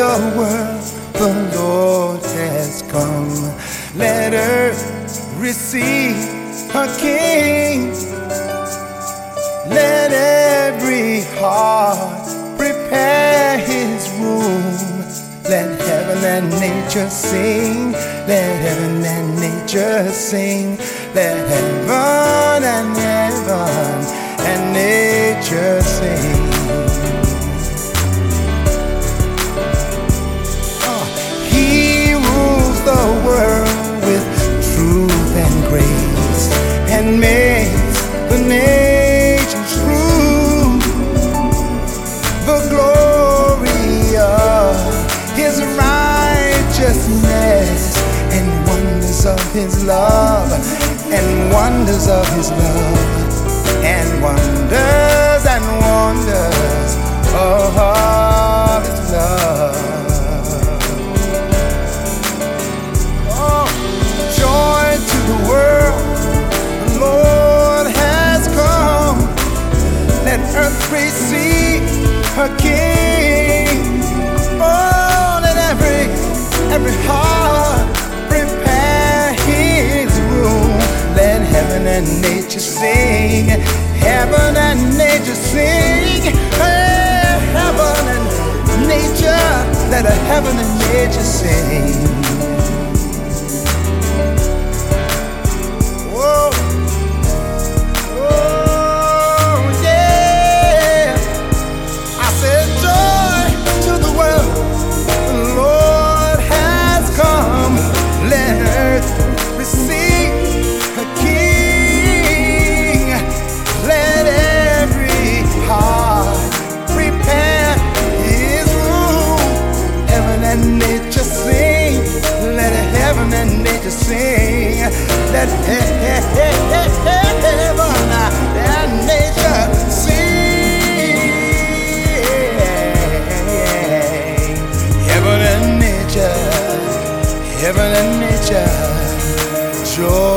the world, the Lord has come. Let earth receive her King. Let every heart prepare his room. Let heaven and nature sing. Let heaven and nature sing. Let heaven and nature sing. He rules the world with truth and grace, and makes the nations rule. The glory of his righteousness, and wonders of his love, and wonders of his love, and wonders of his love. Oh, joy to the world, the Lord has come. Let earth receive her King. Oh, let every heart prepare his room. Let heaven and nature sing. Heaven and nature sing. Hey, heaven and nature. Let heaven and nature sing. Whoa. Oh, yeah. I said joy to the world. The Lord has come. Let earth receive her King. Let every heart prepare his room. Heaven and nature sing. Let heaven and nature sing. Let heaven and nature sing. Heaven and nature, joy.